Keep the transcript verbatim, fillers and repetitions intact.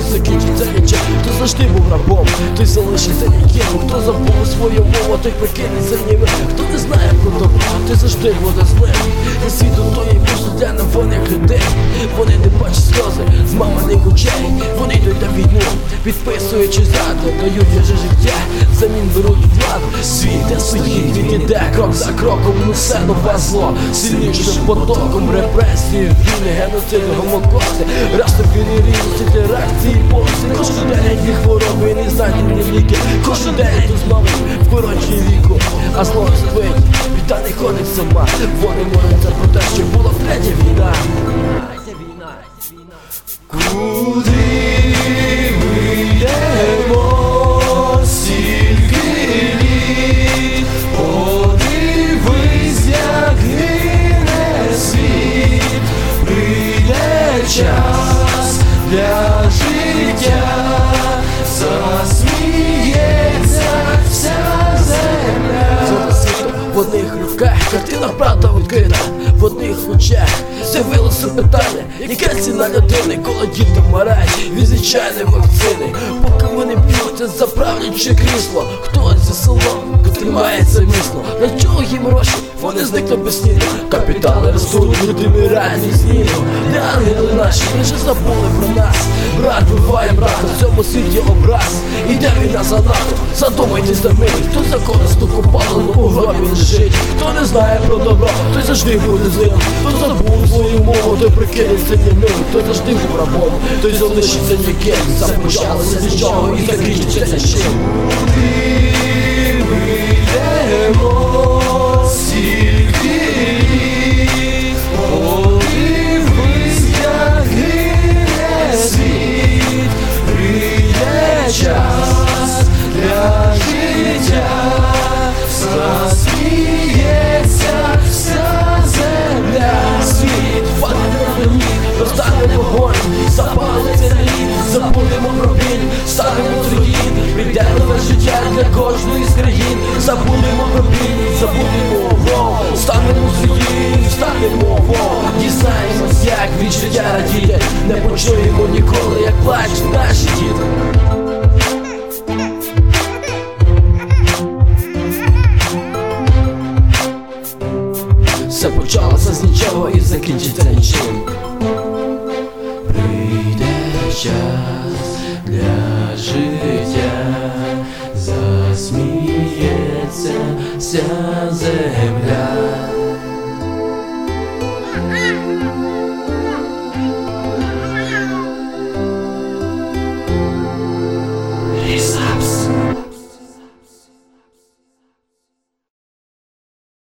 закінчиться нічим. Хто завжди був рабом, той залишиться ніким. Хто забув свою мову, той прикинеться німим. Хто не знає про добро, той завжди буде злим. І світу тої пожиття на фонах людей. Вони не бачать сльози з маминих очей. Вони йдуть на війну, підписуючи зраду, дають вже життя, взамін беруть владу. Світ де стоїть, він іде крок за кроком, несе нове зло, сильнішим потоком репресії, війни, геноциди, гомокости, растопільні різності, теракти і пости. Кожен день їх хвороби і незнайдені ліки. Кожен день тут знову в коротші віку. А зло спить, біда не ходить сама. Вони моляться про те, що була третя війна. Куди ми йдемо, стільки літ, подивись, як гине світ. Прийде час для життя, засміється вся земля. В одних руках картина правда відкрита, в одних очах з'явилося питання, яка ціна людини, коли діти вмирають від звичайної вакцини. Поки вони б'ються за правляче крісло, хтось за селом тримається міцно. Для чого їм гроші? Вони зникли безслідно. Капітали ростуть, люди вмирають незнімно. Де ангели наші, вони вже забули про нас. Брат буває брата, в цьому світі образ. Іде війна за НАТО, задумайтесь на мить. Хто за корисну копалину у гробі лежить. Хто не знає про добро, той завжди буде злим. Хто забув свою мову, той прикинеться німим. Хто завжди був рабом, той залишиться ніким. Започалося з нічого і закінчиться нічим. Куди ми йдемо, стільки літ, подивись, як гине світ. Прийде час для життя, засміється вся земля. Світ впаде на ніг, розтане вогонь, запалиться лід, забудемо про біль, станемо труїн. Прийде нове життя для кожної з країн. Забудемо про біль, забудемо вогонь, станемо труїн, станемо вогонь. Дізнаємось, як від життя радіти, не почуємо ніколи, як плачуть наші діти. Все почалося з нічого і закінчиться нічим. Прийде час для життя, засміється вся земля.